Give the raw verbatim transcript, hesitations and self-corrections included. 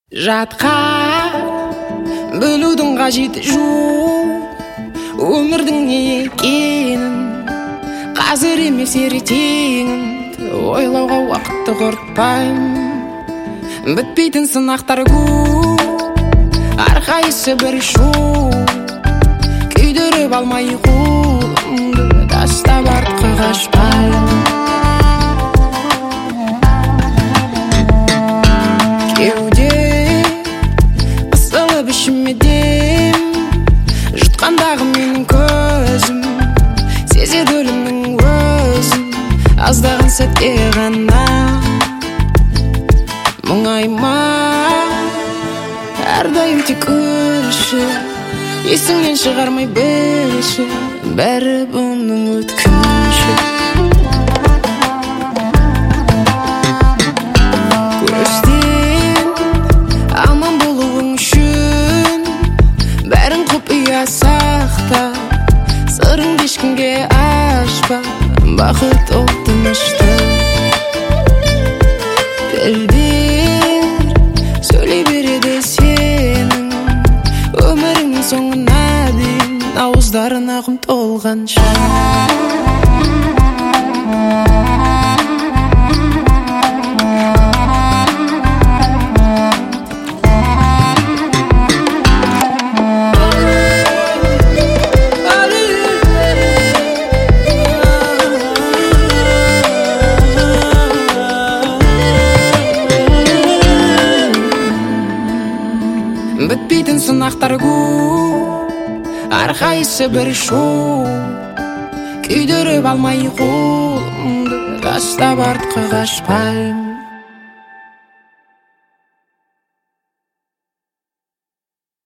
Жатқа бөлудің қажеті жоқ, өмірдің не екенін қазір емес ертеңін ойлауға уақытты құртпаймын. Бітпейтін сынақтар көп, әрқайсысы бір шоу, күйдіріп алмай қолымды тастап артқа қашпаймын. Кеуде қысылып ішіме дем, жұтқандағы менің көзім сезеді өлімнің өзін, аздаған сәтте ғана мұңайма, әрдайым тек күлші, есіңнен шығармай білші, бәрі бұның өткінші. Сақта, сырыңды ешкімге ашпа, бақыт ол тынышты. Тілдер сөйлей береді сенің өміріңнің соңына дейін, ауыздарына құм толғанша. Бітпейтін сынақтар көп, әрқайсысы бір шоу, күйдіріп алмай қолымды тастап артқа қашпаймын.